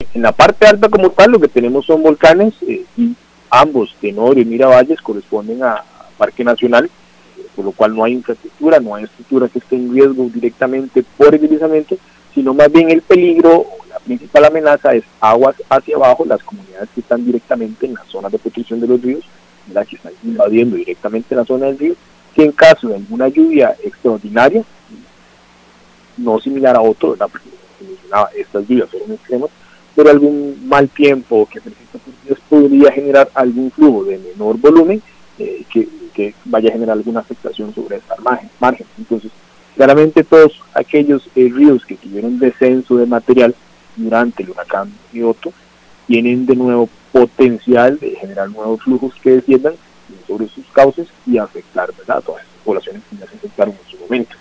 En la parte alta como tal lo que tenemos son volcanes, y ambos, Tenorio y Miravalles, corresponden a Parque Nacional, por lo cual no hay infraestructura, no hay estructura que esté en riesgo directamente por el deslizamiento, sino más bien el peligro, la principal amenaza es aguas hacia abajo, las comunidades que están directamente en las zonas de protección de los ríos, las que están invadiendo directamente la zona del río, que en caso de alguna lluvia extraordinaria, no similar a otro, porque estas lluvias fueron extremas, pero algún mal tiempo que persista por días podría generar algún flujo de menor volumen, que vaya a generar alguna afectación sobre esta margen. Entonces, claramente todos aquellos ríos que tuvieron descenso de material durante el huracán Giotto tienen de nuevo potencial de generar nuevos flujos que desciendan sobre sus cauces y afectar, ¿verdad?, a todas las poblaciones que ya se afectaron en su momento.